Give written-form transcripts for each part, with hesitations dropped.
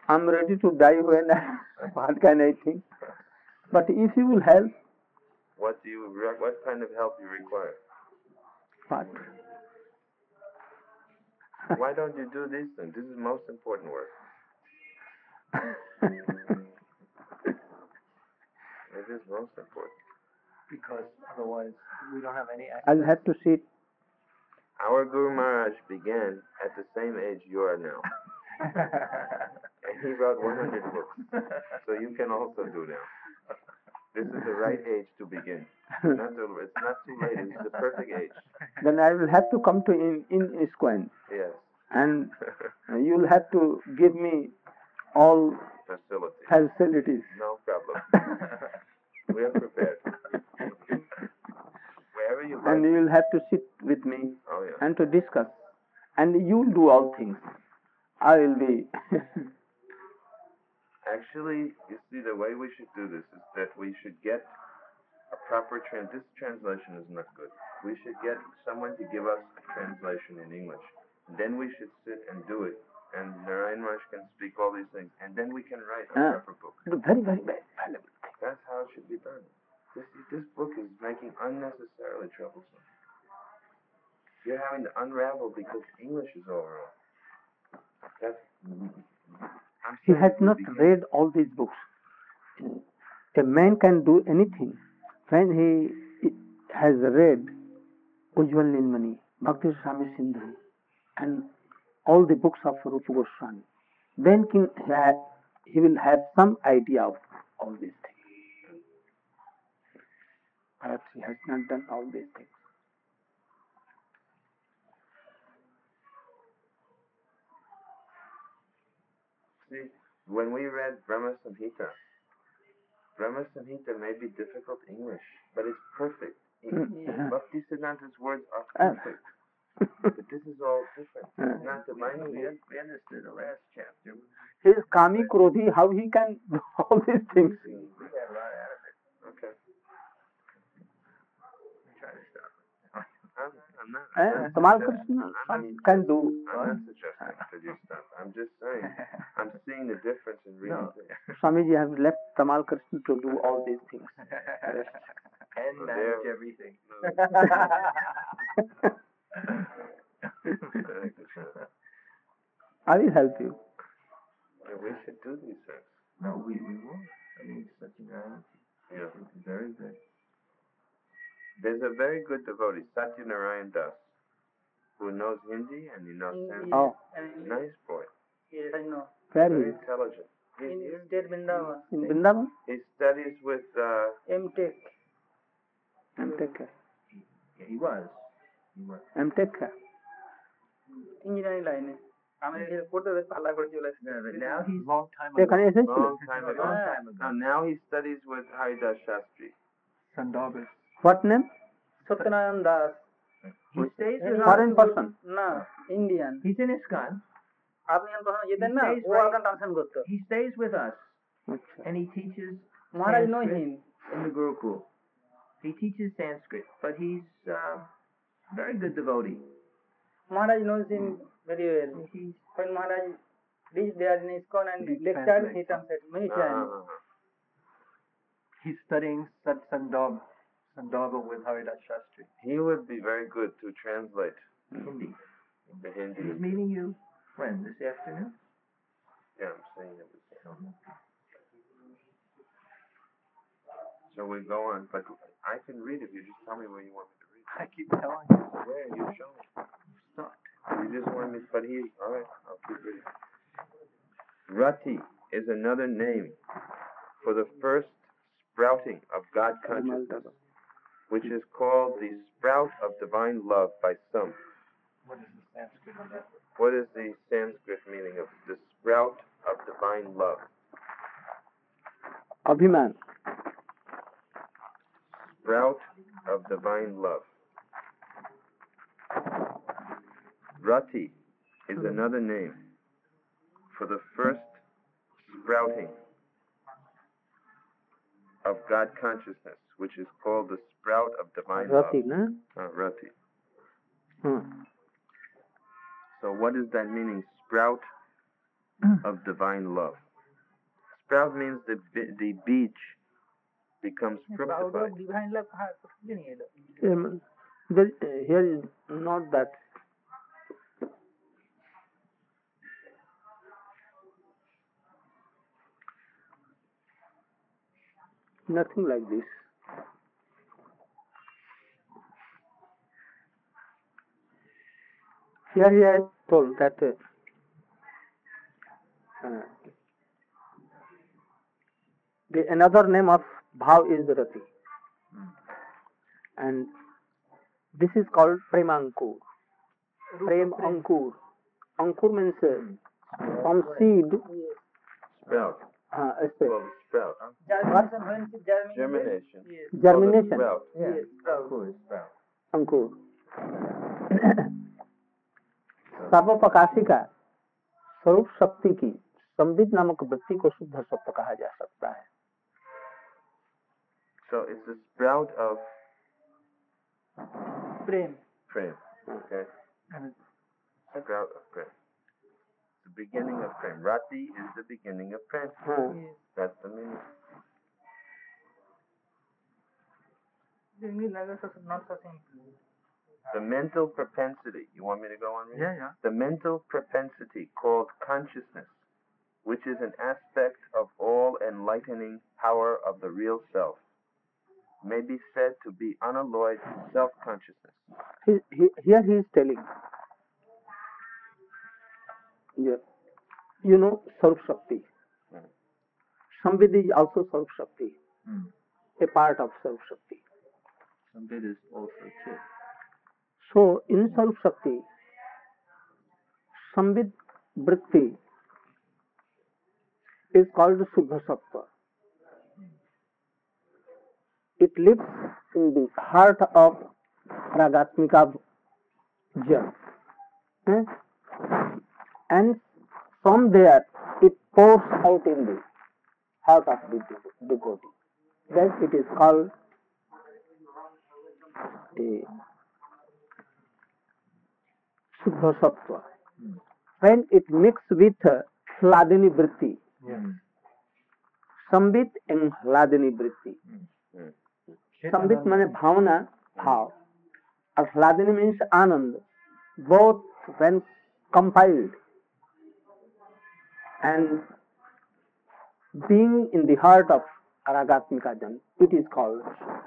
I'm ready to die when what can I think? But if you will help, What kind of help you require? what? Why don't you do these things? This is most important work. It is most important. Because otherwise we don't have any access. I'll have to sit. Our Guru Maharaj began at the same age you are now. And he wrote 100 books. So you can also do now. This is the right age to begin. It's not too late. It's the perfect age. Then I will have to come to in ISKCON. Yes. And you'll have to give me all facilities. No problem. We are prepared. Wherever you like. And you'll have to sit with me yeah. and to discuss. And you'll do all things. I will be. Actually, you see, the way we should do this is that we should get a proper this translation is not good. We should get someone to give us a translation in English. Then we should sit and do it. And Narayan Maharaj can speak all these things. And then we can write a proper book. Very, very valuable. That's how it should be done. This book is making unnecessarily troublesome. You're having to unravel because English is all wrong. He has not read all these books. A man can do anything when he has read Ujjwal Nilmani, Bhakti Swami Sindhu, and all the books of Rupa Goswami. Then he will have some idea of all these things. Perhaps he has not done all these things. See, when we read Brahma Samhita may be difficult English, but it's perfect. Bhakti Siddhanta's words are perfect. But this is all different. It's not the language. We understood the last chapter. His Kami Krodhi, how he can do all these things. We got a lot out of it. Okay. Try to stop it. I'm not. Tamal Krishna can do. I'm not suggesting that you stop. I'm just saying, I'm seeing the difference in reading things. Swamiji has left Tamal Krishna to do all these things. And manage everything. I will help you. We should do these things. No, we will. I mean, it's such a guy. Yeah. It's very good. There's a very good devotee, Satyanarayan Das, who knows Hindi and he knows Sanskrit. Oh. Nice boy. Yes, I know. Very intelligent. In State Vrindavan. In Vrindavan? He studies with M.Tech. M.Tech. Yeah, he was. M.Tech. Engineering line. Now he's long time ago. Now he studies with Haridas Shastri. Sandarbas. What name? Satyanarayan Das. He stays with foreign person. No, Indian. He's in ISKCON. He stays with us. And he teaches Maharaj know him. In the Gurukul. He teaches Sanskrit, but he's very good devotee. Maharaj knows him very well. When Maharaj reached there in ISKCON and lectured, he translated many times. He's studying Sandarbha with Haridas Shastri. He would be very good to translate Hindi. The Hindi. He's meeting you when? This afternoon? Yeah, I'm saying it this afternoon. So we go on, but I can read if you just tell me where you want me to read. I keep telling you. Where? You show me. Stop. You just want me, but alright, I'll keep reading. Rati is another name for the first sprouting of God consciousness, which is called the sprout of divine love by some. What is the Sanskrit of that? What is the Sanskrit meaning of the sprout of divine love? Abhiman. Sprout of divine love. Rati is another name for the first sprouting of God consciousness, which is called the sprout of divine Rati, love. No? Rati. So what is that meaning? Sprout of divine love. Sprout means the beach becomes Sprout fructified. of divine love कहाँ कुछ भी नहीं है इधर. Here is not that. Nothing like this. Here he has told that the another name of bhav is rati, and this is called premankur. Prem ankur. Ankur means from seed. Sprout. Well, sprout. Germination, when it germinates. Germination. Yes. Germination. Sprout. Yes. Sprout. अंकुर. सर्वप्रकाशी का स्वरूप शक्ति की संबित नामक वृत्ति को शुद्ध सत्व कहा जा सकता है. So it's the sprout of Prem. prem. Okay. Sprout of prem. The beginning of prem. Rati is the beginning of prem. Yes. That's the meaning. The English language is not so simple. The mental propensity. You want me to go on? Reading? Yeah. The mental propensity called consciousness, which is an aspect of all enlightening power of the real self, may be said to be unalloyed self-consciousness. Here he is telling, you know, Sarup Shakti. Sambit is also Sarup Shakti, a part of Sarup Shakti. Sambit is also too. So, in Sarup Shakti, Sambit Vritti is called Suddha Sattva. It lives in the heart of Ragatmika Jal. And from there, it pours out in the heart of the devotee. Then it is called a Suddha Sattva. When it mixes with Hladini Vritti, Sambit and Hladini Vritti. Sambit means bhavana, bhav. And Hladini means anand. Both when compiled and being in the heart of Ragatmika Jan, it is called.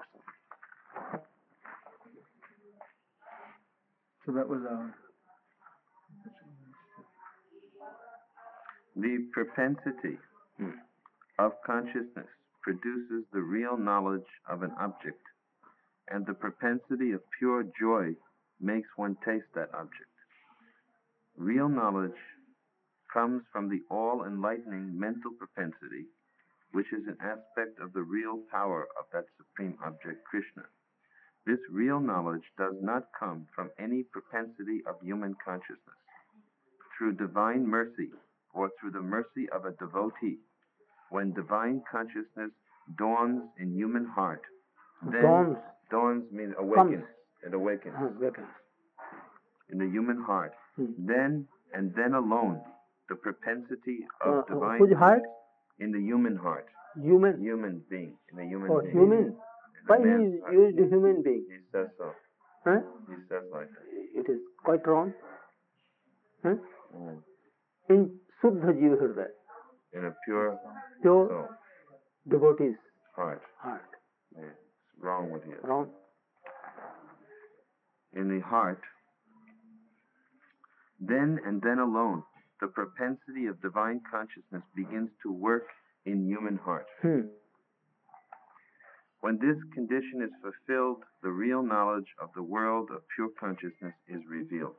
So that was The propensity of consciousness produces the real knowledge of an object, and the propensity of pure joy makes one taste that object. Real knowledge comes from the all-enlightening mental propensity, which is an aspect of the real power of that supreme object, Krishna. This real knowledge does not come from any propensity of human consciousness. Through divine mercy, or through the mercy of a devotee, when divine consciousness dawns in human heart, then dawns means awakens. It awakens in the human heart. Then and then alone, the propensity of divine whose heart? In the human heart. Human being. In the human being. Human. Why he used human being? He says so. Huh? He says like that. It is quite wrong. Huh? In Suddha Jiva Hridaya, In a pure pure devotee's heart. Yeah. It's wrong with you. Wrong. In the heart, then and then alone, the propensity of divine consciousness begins to work in human heart. When this condition is fulfilled, the real knowledge of the world of pure consciousness is revealed.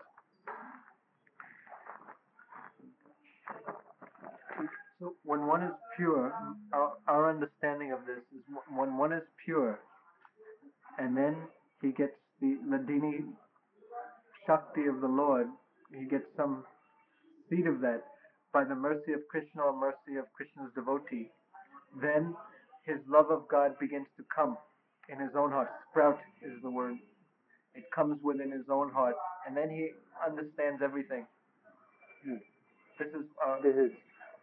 So when one is pure, our understanding of this is when one is pure, and then he gets the Ladini Shakti of the Lord, he gets some seed of that by the mercy of Krishna or mercy of Krishna's devotee, then his love of God begins to come in his own heart. Sprout is the word. It comes within his own heart, and then he understands everything. This is This is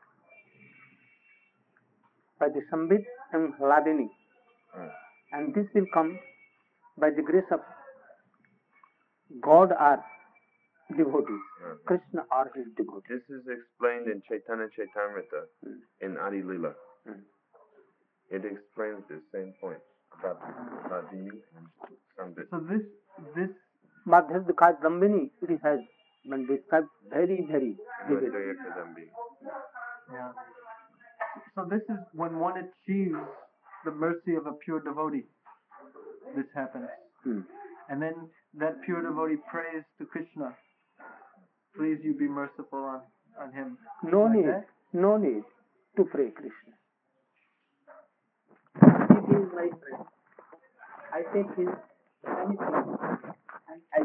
by the Sambit and Hladini. And this will come by the grace of God or devotees, Krishna or his devotees. This is explained in Chaitanya Chaitamrita in Adi Lila. It explains this same point about Hladini and Sambit. so this Madhya Dikha Dambini, it has been described very, very vividly. Madhurya Kadambi. yeah. So this is when one achieves the mercy of a pure devotee. This happens. And then that pure devotee prays to Krishna, please you be merciful on him. No Like need, that? no need to pray Krishna. If he is my friend, I take his anything and I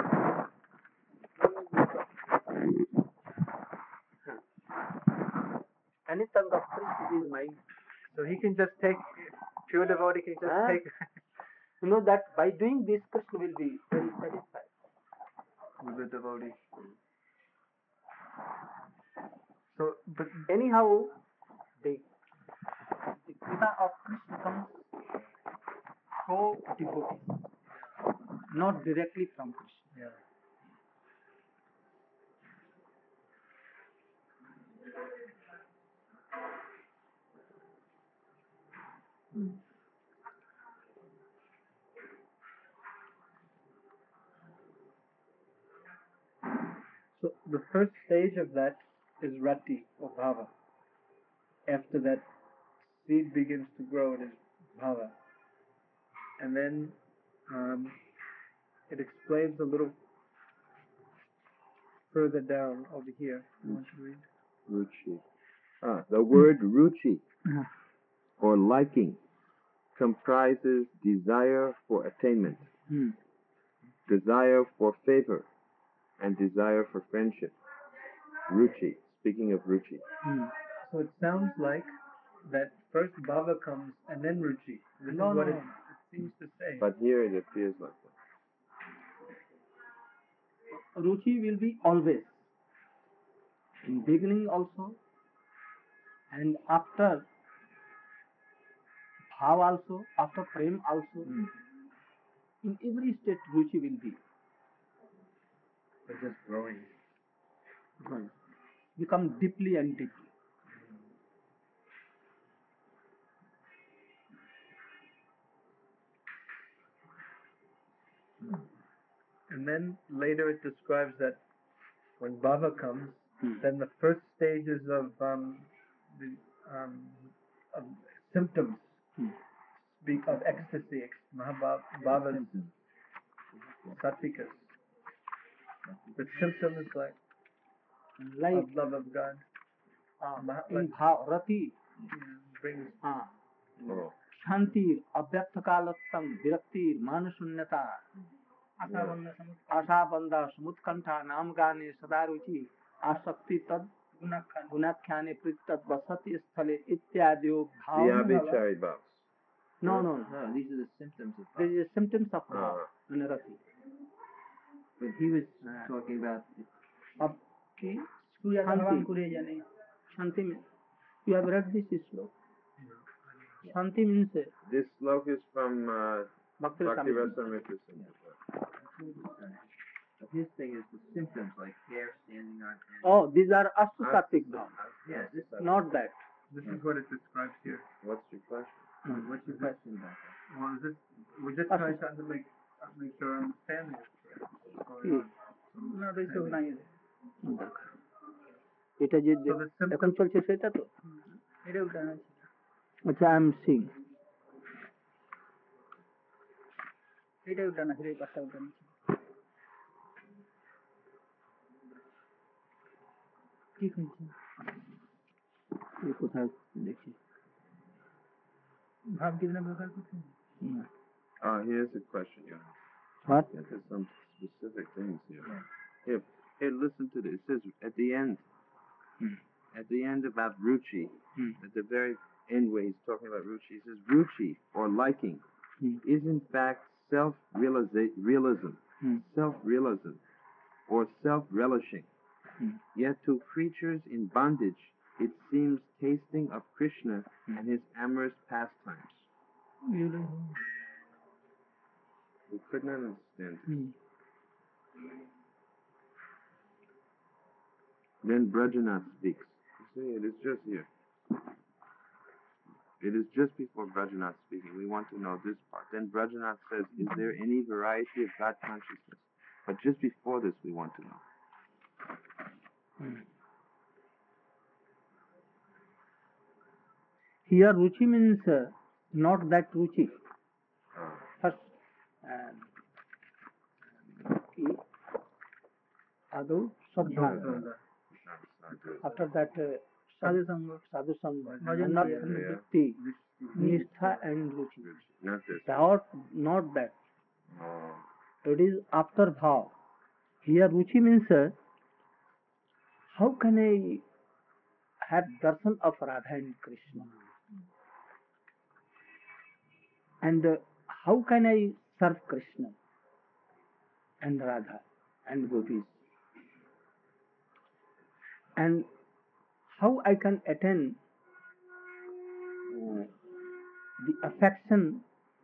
Any tongue of Krishna is mine. So he can just take, pure devotee can just Huh? take You know that by doing this, Krishna will be very satisfied. with the devotee. So, but Anyhow, the Kripa of Krishna comes through devotees, not directly from Krishna. yeah. So the first stage of that is rati or bhava. After that seed begins to grow, it is bhava. And then it explains a little further down over here. You want to read? Ruchi. The word ruchi, or liking, comprises desire for attainment, desire for favor, and desire for friendship. Ruchi, speaking of ruchi. So it sounds like that first bhava comes and then ruchi. This is what it seems to say. But here it appears like that. Ruchi will be always. In beginning also, and after bhav also, after prem also. In every state, ruchi will be. It's just growing. Become deeply and deeply. And then later it describes that when bhava comes, then the first stages of symptoms speak of ecstasy, bhava satvikas. The symptom is like of love of God. In bhav, rati, Brings shanti, abhyakta kalattam, virakti, manasunyata, आशाबंदा समुत्कंठा नाम गाने सदा रुचि आसक्ति तद गुणाख्याने प्रीतद वसति स्थले इत्यादि भाव Abhichari bhavs. no These are the symptoms of this is symptoms of bhav rati But he was talking about अब की सूर्य भगवान को ले जाने शांति में you have read this slok Shanti means This slok is from Bhakti Bhakti Rasamrita. Rasamrita Sindhu. but his thing is the symptoms like hair standing on end. Oh, these are astasattvic bhav, Yeah, this not that. This is what it describes here. What's your question? what's your question about that? Well, is this, we're just trying to make sure our understanding is correct. না রয়েছে নাই এটা যে So the symptom, এখন চলছে সেটা তো এটা উল্টানো ছিল আচ্ছা আই এম সিং এটা উল্টানো ছিল এই পাশটা উল্টানো ছিল কি শুনছি কোথায় দেখি ভাব কিতনা প্রকার করতে Here's a question, What? Yeah, there's some specific things here. Here, listen to this. It says at the end about ruchi, at the very end where he's talking about ruchi, he says ruchi, or liking, is in fact self-realism, self-realism, or self-relishing, Yet to creatures in bondage, it seems tasting of Krishna and his amorous pastimes. We could not understand this. Then Brajanath speaks. You see, it is just here. It is just before Brajanath speaking. We want to know this part. Then Brajanath says, is there any variety of God consciousness? But just before this, we want to know. Here, Ruchi means not that Ruchi. First, Adu Sadhana. After that, Sadhu Sangha, Anartha, Nistha and Ruchi. Not this. Not that. Oh. It is after Bhav. Here, Ruchi means how can I have darshan of Radha and Krishna? And how can I serve Krishna and Radha and Gopis? And how I can attain the affection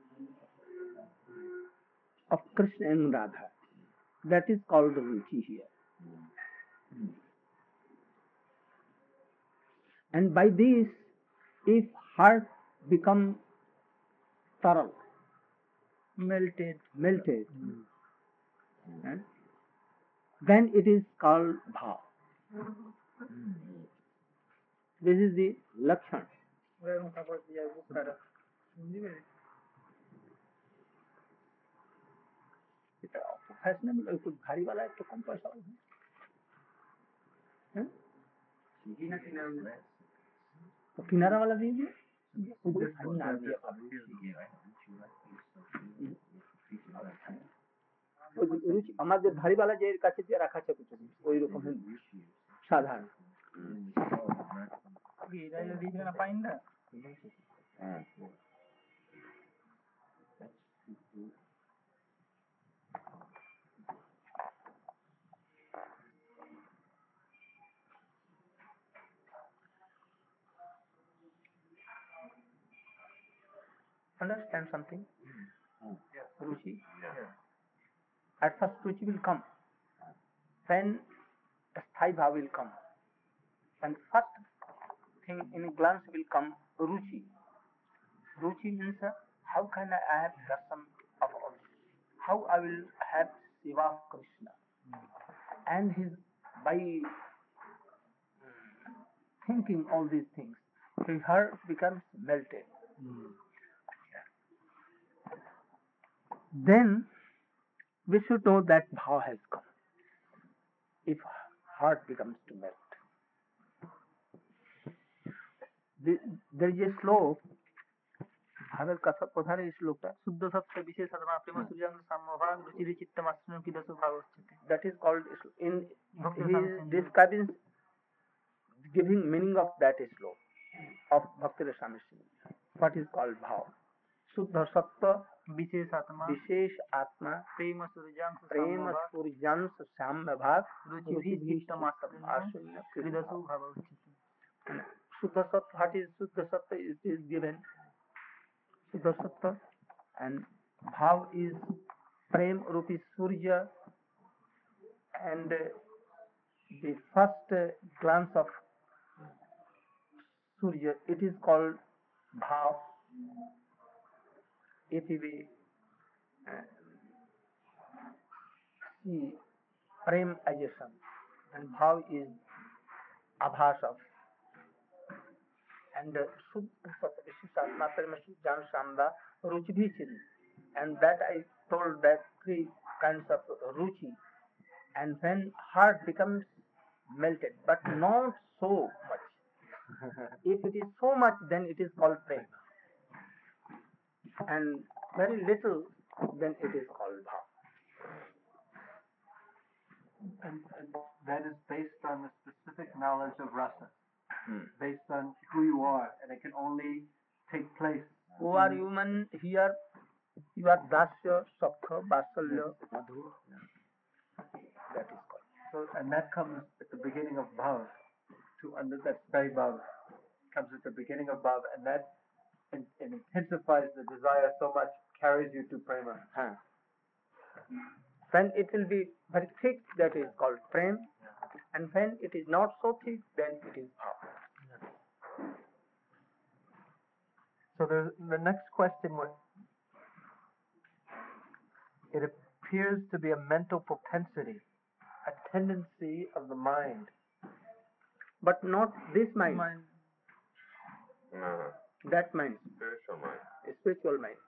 of Krishna and Radha? That is called Ruchi here. And by this, if heart become thorough, melted, then it is called bhav. This is the lakshan. Fashionable कुछ भारी वाला है तो कम पैसा वाला है तो किनारा वाला दीजिए রুচি আমাদের ধারিওয়ালা যে কাছে যে রাখা আছে ওই রকম সাধারণ Understand something? Ruchi? At first Ruchi will come. Then Sthai Bhav will come. And first thing in a glance will come Ruchi. Ruchi means how can I have darshan of all? How I will have Shiva Krishna. And his by thinking all these things, his heart becomes melted. Then we should know that bhav has come. If heart becomes to melt. There is a slok, भावेर कथा प्रधान श्लोकटा शुद्ध सत्य विशेष आत्मा प्रेम सूर्यांग समभाग रुचि चित्त मास्न की दस भाव that is called in he is describing giving meaning of that slok of Bhakti Rasamrita. What is called bhav? शुद्ध सत्य विशेष आत्मा प्रेम सूर्यांश साम्य भाग रुचि शुद्ध सत्य. What is शुद्ध सत्य? It is given शुद्ध सत्य and bhav is prem rupi surya and the first glance of surya, it is called bhav. If we see prem as a sun and bhav is abhas of and Shuddha Sattva Visheshatma Prema Jan Shamba Ruchi Bhichini, and that I told that three kinds of Ruchi, and when heart becomes melted but not so much. If it is so much, then it is called prema, and very little, then it is called bhav. And that is based on the specific knowledge of rasa, based on who you are, and it can only take place. Who are human here? You are dasya, sakha, vasalya, madhur. That is called. So, and that comes at the beginning of Bhav. That's very Bhav. Comes at the beginning of Bhav, and that intensifies the desire so much, carries you to prema. When it will be very thick, that is called prem, and when it is not so thick, then it is bhav. So the next question was, it appears to be a mental propensity, a tendency of the mind. But not this mind, No, that mind, spiritual mind. spiritual mind.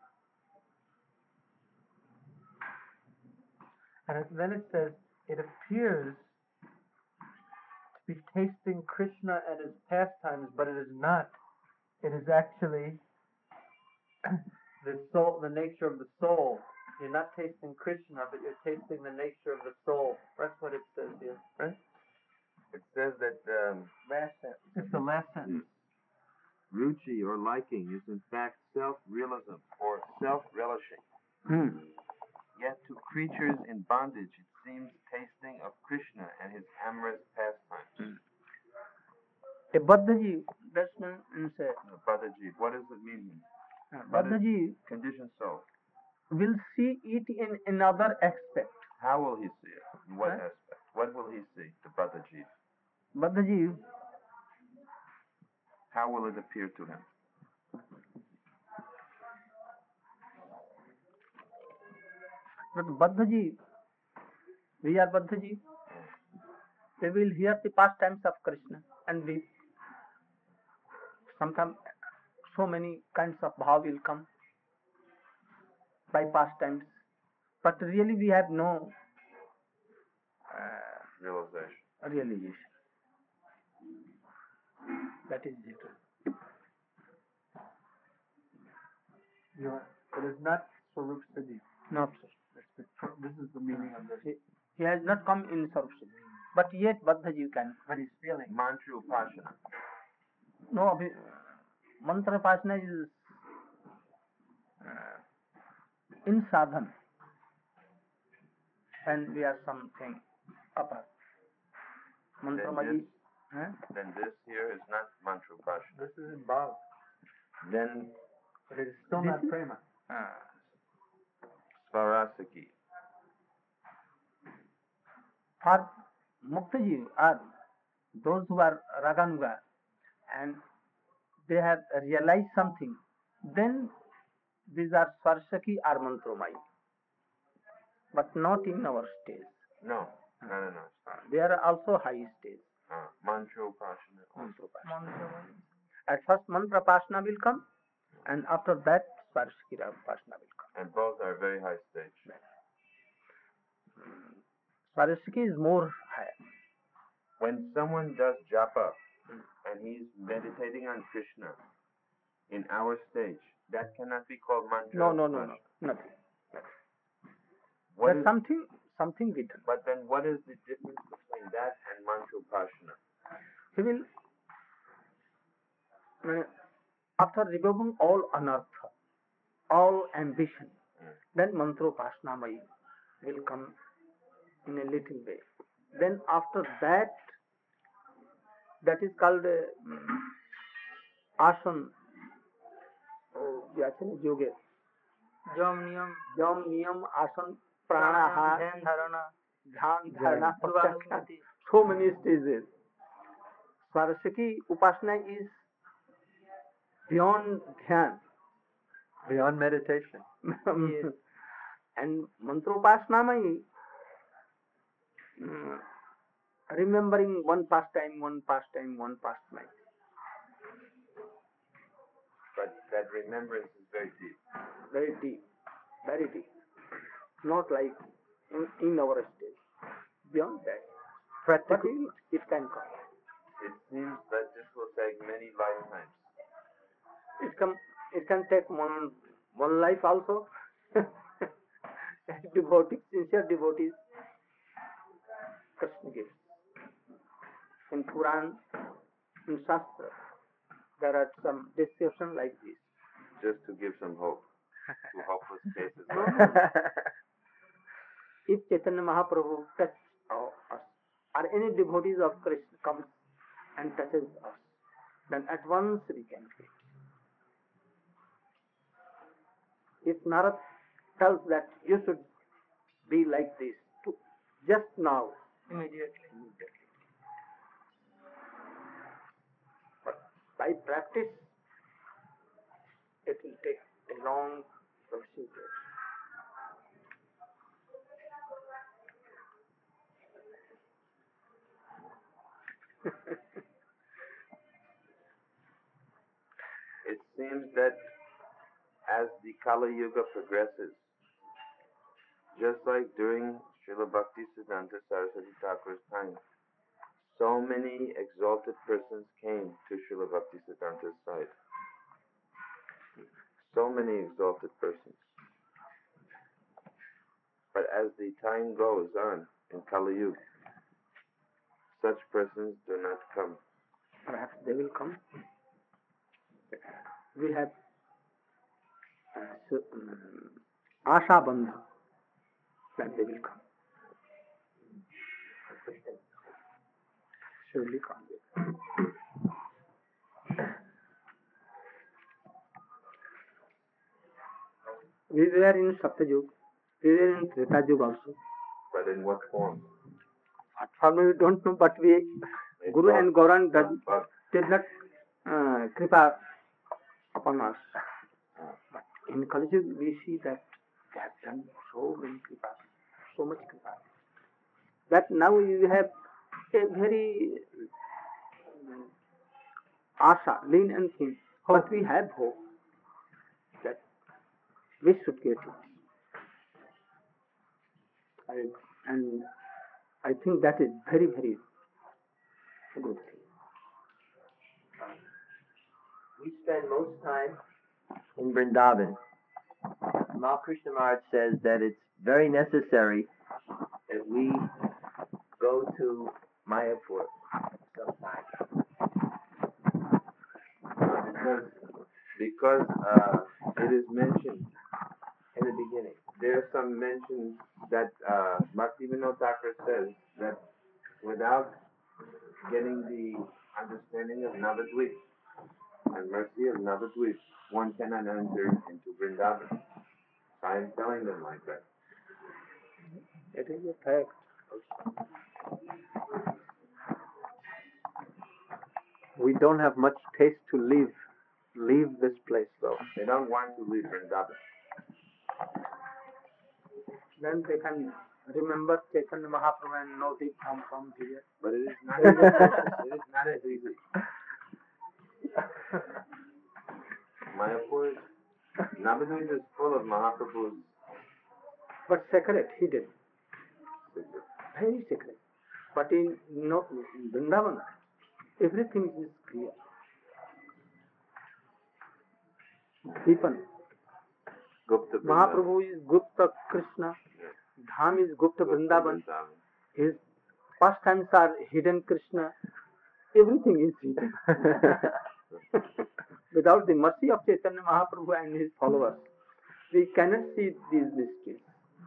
And then it says, it appears to be tasting Krishna and his pastimes, but it is not. It is actually the soul, the nature of the soul. You're not tasting Krishna, but you're tasting the nature of the soul. That's what it says here, right? It says that Last sentence. It's the last sentence. ruchi or liking is in fact self-realism or self-relishing. Yet to creatures in bondage it seems tasting of Krishna and his amorous pastimes. A Baddhaji, that's means Badaji, what does it mean? Baddhaji Conditioned soul. will see it in another aspect. How will he see it? In what aspect? What will he see? The Badaji. Baddhaji, How will it appear to him? but Baddhaji, we are Baddhaji, we will hear the pastimes of Krishna and we sometimes so many kinds of bhav will come by pastimes, but really we have no Realization. realization. That is it. It is not Swarup Siddhi. Not so. This is the meaning of this. He has not come in Sarupsha, but yet Baddhaji can. But he's feeling. Mantra Upasana. No, mantra upasana is in sadhan, and we are something apart. Mantra maji. Then this here is not Mantra Upasana. This is in Bhav. Then But it is still not prema. Svarasaki. For Muktaji are those who are Raganuga and they have realized something, then these are Svarsaki or Mantromai, but not in our stage. No. They are also high stage. Mantra Upasana. Mantra Upasana. At first Mantra Upasana will come, and after that Svarsaki Upasana will come. And both are very high stage. Svarsaki is more higher. When someone does japa and he's meditating on Krishna in our stage, that cannot be called mantra. No, nothing. What There's is, something written. but then what is the difference between that and mantra upasana? He will, after removing all anartha, all ambition, then mantra upasana will come in a little way. Then after that, that is called asan, yoga. Jam Niyam, asan, pranahara, Dhyan Dharana, dhyan, dharana, pratyakshana. Bhavanupati. So many stages. Svarasaki Upasana is beyond dhyan. Beyond meditation. Yes. And mantra upasana remembering one pastime. But that remembrance is very deep. Very deep. Not like in our stage. Beyond that. But it can come. It seems that this will take many lifetimes. It can take one life also. Sincere devotees, Krishna gives. In Puran, in Shastra, there are some descriptions like this. Just to give some hope to hopeless cases. If Chaitanya Mahaprabhu touched us or any devotees of Krishna comes and touches us, then at once we can feel. If Narad tells that you should be like this, just now, Immediately. but by practice, it will take a long procedure. It seems that as the Kali Yuga progresses, just like during Srila Bhaktisiddhanta Saraswati Thakur's time, so many exalted persons came to Srila Bhaktisiddhanta's side. So many exalted persons. But as the time goes on in Kali Yuga, such persons do not come. Perhaps they will come. We have Asha Bandha, that they will come. Surely come. We were in Satyayug, we were in Treta Yuga also. But in what form? What form we don't know, but we, Guru and Gaurang did not kripa upon us. But in Kali Yuga we see that they have done so many kripa, so much kripa, that now you have a very asha, lean and thin, but we have hope that we should get it. And I think that is very, very good thing. We spend most time in Vrindavan. Mahakrishna Maharaj says that it's very necessary that we go to Mayapur sometime. Because it is mentioned in the beginning. There are some mentions that Bhaktivinoda Thakur says that without getting the understanding of Navadvip and mercy of Navadvip, one cannot enter into Vrindavan. I am telling them like that. It is a fact. We don't have much taste to leave this place though. They don't want to leave Vrindavan. Then they can remember Chaitanya Mahaprabhu and know they come from here. But it is not it is not as easy. Mayapur, Navadvip is full of Mahaprabhu's. But sacred, hidden. Very sacred. But in Vrindavan, everything is clear. Deepan. Gupta Mahaprabhu is Gupta Krishna. Dham is Gupta Vrindavan. His pastimes are hidden Krishna. Everything is hidden. Without the mercy of Chaitanya Mahaprabhu and his followers, we cannot see these mysteries.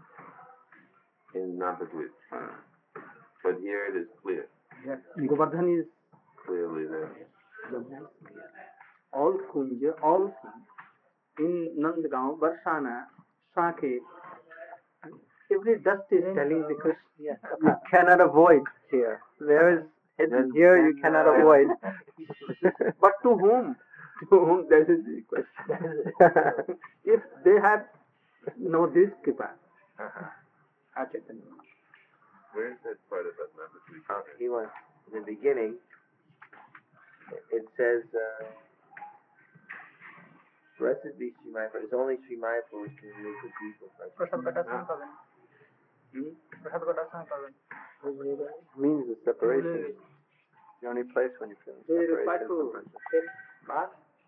In Navadvip. But here it is clear. Yes. Govardhan is Clearly there. all Kunja, all things. In Nandgaon, Barsana, Sakhe, every dust is telling the Krishna. You cannot avoid here. There is hidden here you cannot avoid. But to whom? To whom? That is the question. If they have know this Kripa, Chaitanya. Where is that part about Navadvip? He wants, in the beginning, it says, blessed be Sri Mayapur. It's only Sri Mayapur which can remove the people from Means the separation. The only place when you feel They separation refer from to friendship. Bharat.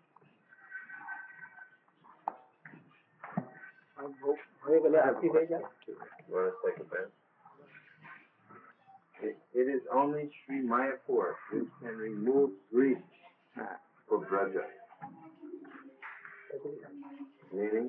You want to take a bath? It is only Sri Mayapur which can remove grief for Braja. Meaning,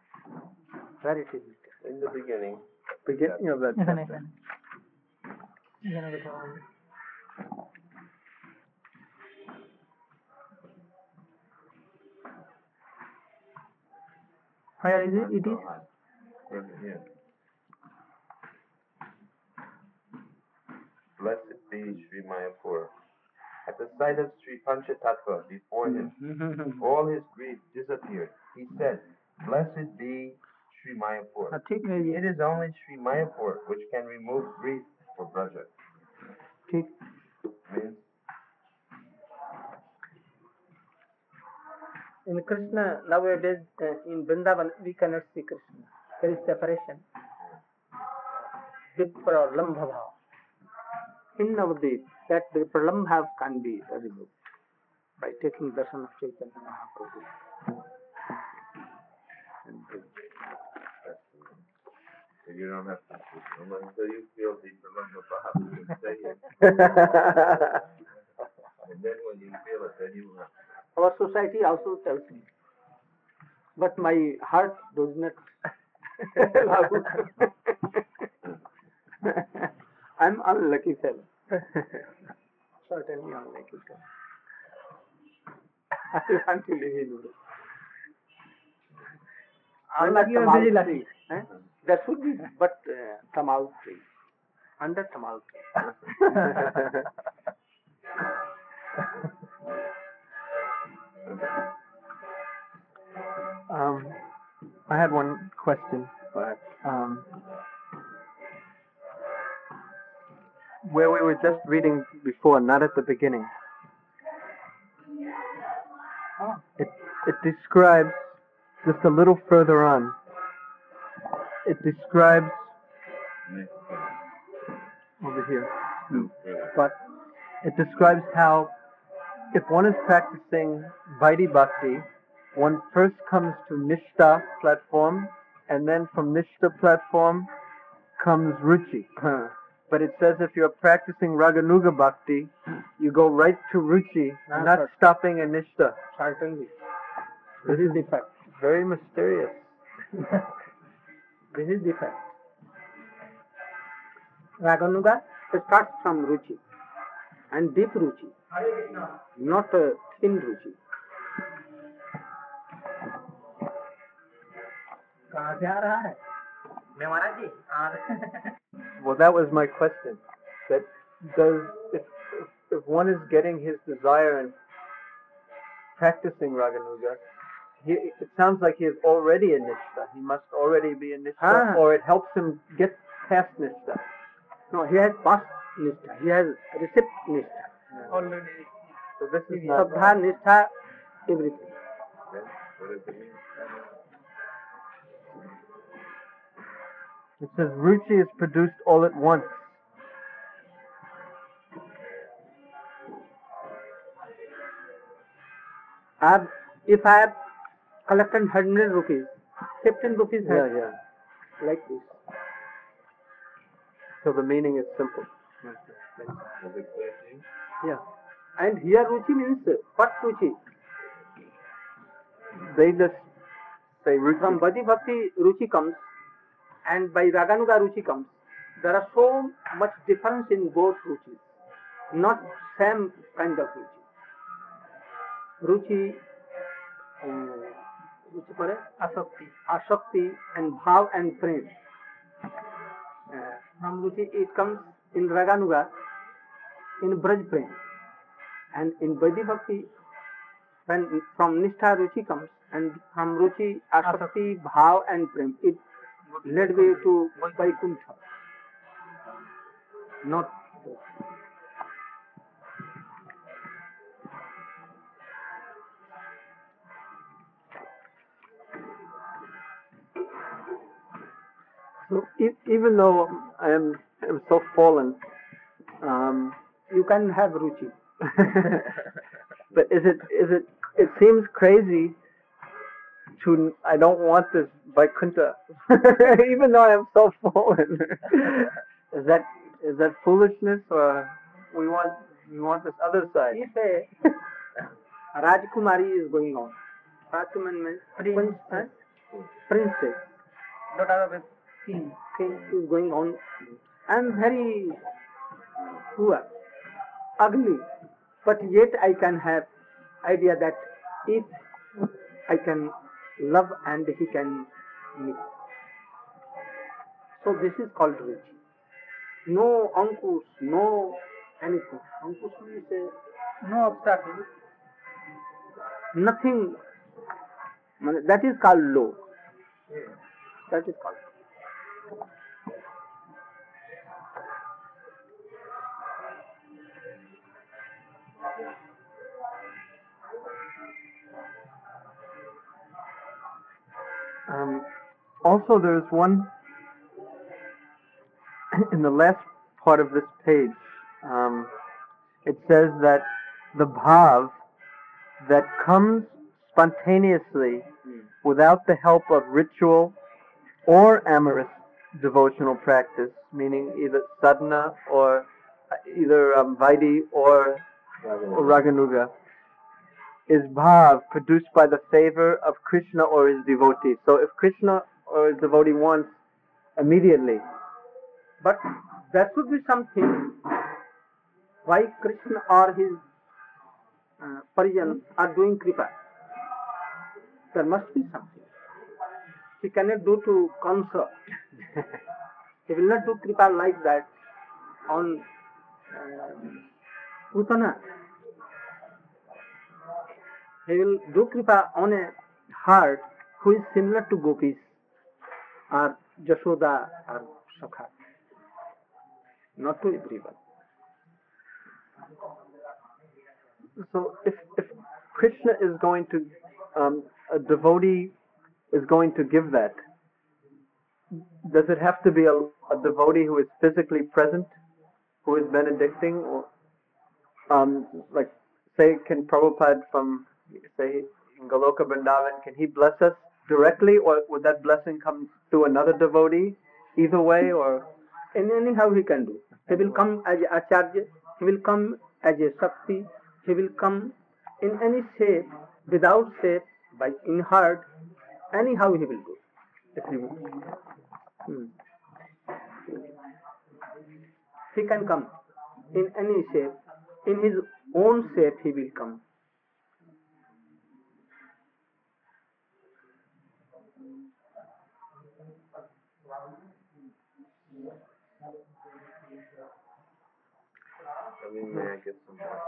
Where it is? in the beginning, Beginning of that chapter. Where is it? It is. Here. Blessed be Sri Mayapur. At the sight of Sri Panchatattva before him, all his grief disappeared. He said, Blessed be Sri Mayapur. It is only Sri Mayapur which can remove grief for Braja. Means in Krishna, nowadays in Vrindavan, we cannot see Krishna. There is separation. Vipra Lambha Bhava. In Navadip, that the pralambha can be removed by taking darshan of Chaitanya Mahaprabhu. you don't have to until you feel the Pralambha Bhava, you can stay here. And then when you feel it, then you have. Our society also tells me, but my heart does not allow. I'm unlucky fellow. Certainly unlucky fellow. I want to live in Uru. Unlucky or very lucky? That should be, but Tamal tree. Under Tamal tree. I had one question, but where we were just reading before, not at the beginning. It describes just a little further on. It describes over here, but it describes how if one is practicing Vaidhi Bhakti, one first comes to Nishtha platform, and then from Nishtha platform comes Ruchi. But it says if you're practicing Raganuga Bhakti, you go right to Ruchi, not stopping in Nishtha. Certainly. This is the fact. Very mysterious. This is the fact. Raganuga starts from Ruchi and deep Ruchi, not thin Ruchi. Well, that was my question. That does if one is getting his desire and practicing Raganuga, it sounds like he is already in Nishtha. He must already be in Nishtha, or it helps him get past Nishtha. No, he has passed Nishtha. He has received Nishtha. Already. So this is not Sabdha, Nishtha, everything. What does it mean? It says Ruchi is produced all at once. If I have collected 100 rupees, 15 rupees like this. So the meaning is simple. Was it clear to you? Yeah. And here Ruchi means what Ruchi? They just say Ruchi. From Vaidhi Bhakti Ruchi comes, and by Raganuga Ruchi comes. There are so much difference in both Ruchis, not same kind of Ruchi. Ruchi pare? Asakti and Bhav and Prem. From Ruchi it comes in Raganuga, in Braj Prem. And in Vaidhi Bhakti, when from Nishtha Ruchi comes, and from Ruchi Asakti, Bhav and Prem, it led way to Vaikuntha. Not So even though I am so fallen, you can have Ruchi. but it seems crazy to, I don't want this Vaikuntha, even though I am so fallen. Is that foolishness, or we want this other side? If a Rajkumari is going on, Rajkumari means princess, daughter of a king is going on, I am very poor, ugly, but yet I can have idea that if I can love and he can meet. So this is called ruchi. No ankush, no anything. Ankush means No obstacle. nothing. That is called low. That is called. Also, there's one in the last part of this page. It says that the bhav that comes spontaneously without the help of ritual or amorous devotional practice, meaning either sadhana or either vaidhi or raganuga, is bhav produced by the favor of Krishna or his devotee. So if Krishna or his devotee wants immediately, But there should be something why Krishna or his Parijan are doing kripa. There must be something. He cannot do to concert. He will not do kripa like that on Putana. He will do kripa on a heart who is similar to gopis or Jashoda or Sakha. Not to everyone. so if Krishna is going to, a devotee is going to give that, does it have to be a devotee who is physically present, who is benedicting, or like say, can Prabhupada from say in Goloka Vrindavan, can he bless us directly, or would that blessing come through another devotee? Either way, or And anyhow he can do. He will come as a acharya, he will come as a shakti, he will come in any shape, without shape, by in heart, anyhow he will do. If he wants. He can come in any shape, in his own shape he will come. May I get some more?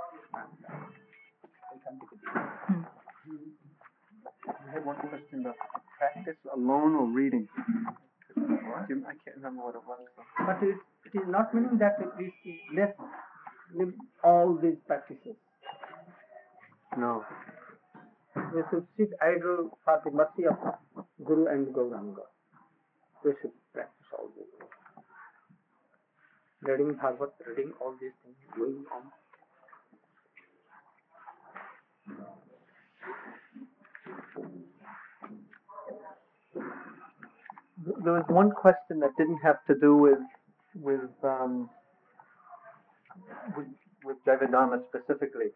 I had one question about practice alone or reading. I can't remember what it was. But it is not meaning that we left leave all these practices. No. We should sit idle for the mercy of Guru and Gauranga. We should practice all these things. Reading Bhagavad, reading all these things, going on. There was one question that didn't have to do with Jaivedharma specifically.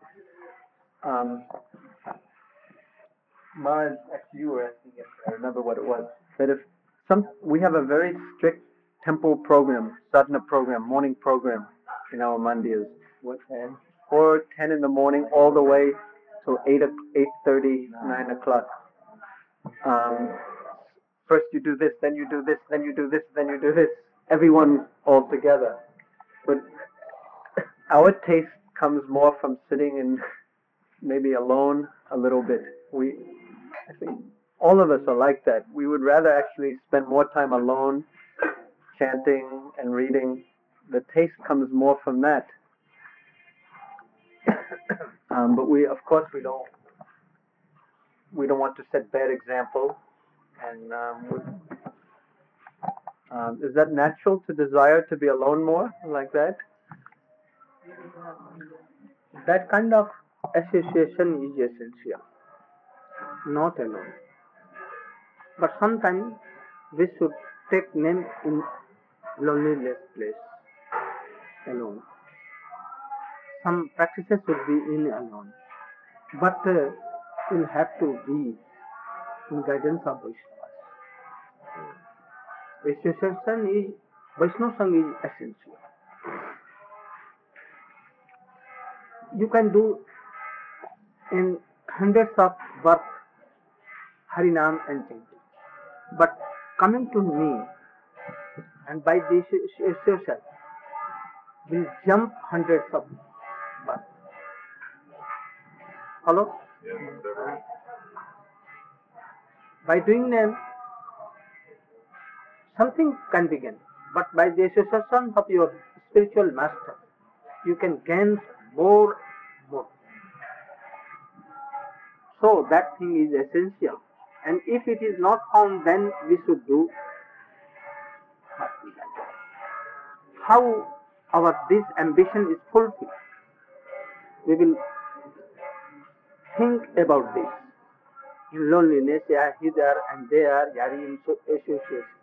Maharaj, actually you were asking it, I remember what it was. That if we have a very strict temple program, sadhana program, morning program in our mandiyas. What time? 4:10 in the morning, all the way till 8:30, 9 o'clock. First you do this, then you do this, then you do this, then you do this. Everyone all together. But our taste comes more from sitting and maybe alone a little bit. I think all of us are like that. We would rather actually spend more time alone, chanting and reading. The taste comes more from that. But of course we don't want to set bad example. And is that natural to desire to be alone more like that? That kind of association is essential, not alone. But sometimes we should take name in loneliness place, alone. Some practices should be in alone. But you'll have to be in guidance of Vaishnavas. Association is, Vaishnava Sangha is essential. you can do in hundreds of birth Harinam and chanting. But coming to me and by this association will jump hundreds of birth. Hello? Yes, sir. By doing them, something can begin. But by the association of your spiritual master, you can gain more. So that thing is essential. And if it is not found, then we should do how this ambition is fulfilled. We will think about this. In loneliness, here and there, association.